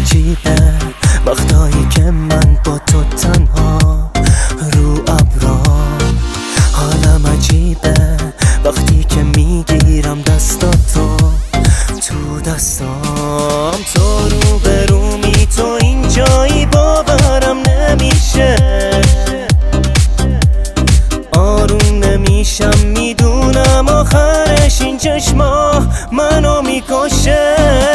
عجیبه وقتایی که من با تو تنها رو ابرا. حالم عجیبه وقتی که میگیرم دستاتو تو دستام. تو رو به رومی، تو اینجایی باورم نمیشه. آروم نمیشم، میدونم آخرش این چشما منو میکشه.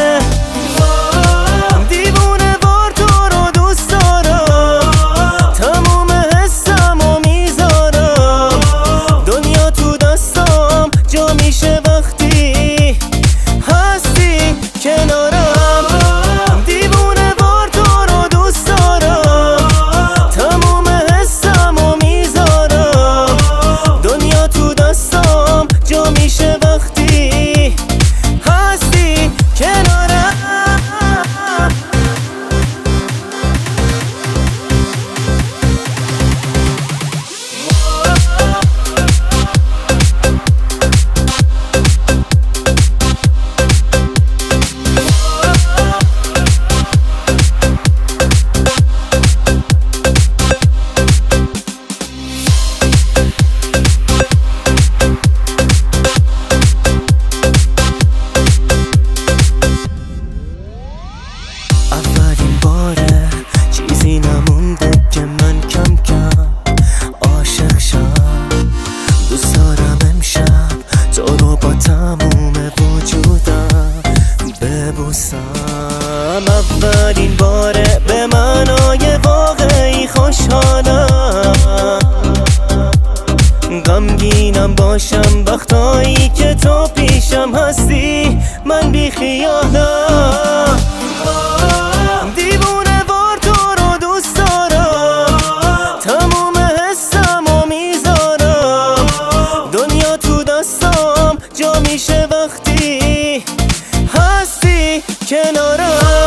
دیوونه وار تو رو دوست دارم، تموم حسمو میذارم. دنیا تو دستام جا میشه وقتی هستی کنارم. دیوونه وار تو رو دوست دارم، تموم حسمو میذارم. دنیا تو دستام جا میشه وقتی هستی کنارم. اولین باره چیزی نمونده که من کم کم عاشق شم. دوست دارم امشب تو رو با تموم وجودم ببوسم. اولین باره به معنای واقعی خوشحالم. غمگینم باشم وقتایی که تو پیشم هستی، من بی خیالم. دیوونه وار تو رو دوست دارم، تموم حسمو میذارم. دنیا تو دستام جا میشه وقتی هستی کنارم.